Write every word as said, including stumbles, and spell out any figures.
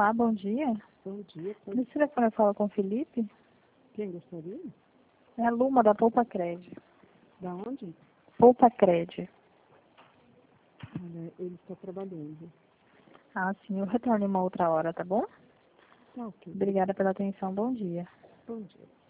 Olá, bom dia. Bom dia. Pode... Nesse telefone eu falo com o Felipe. Quem gostaria? É a Luma da Poupa Cred. Da onde? Poupa Cred. Olha, ele está trabalhando. Ah, sim, eu retorno em uma outra hora, tá bom? Tá ok. Obrigada pela atenção, bom dia. Bom dia.